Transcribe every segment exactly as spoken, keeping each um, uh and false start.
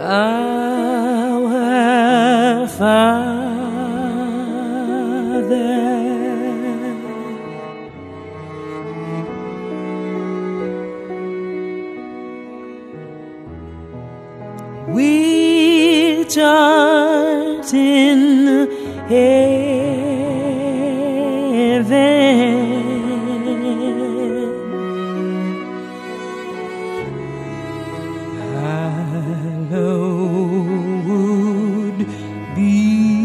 Our Father, which art in heaven, hallowed be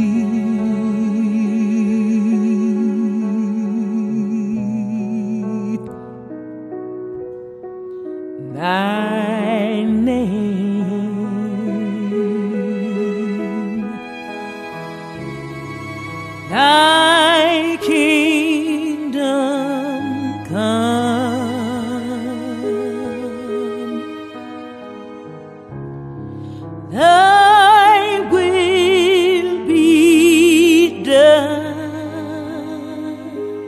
thy name. Thy kingdom come, thy will be done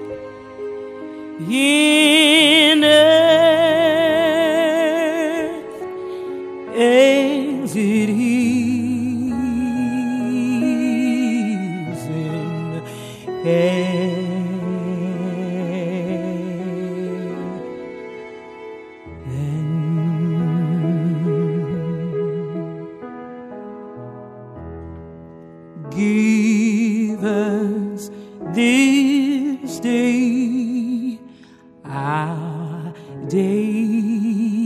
in earth as it is in heaven. Give us this day our day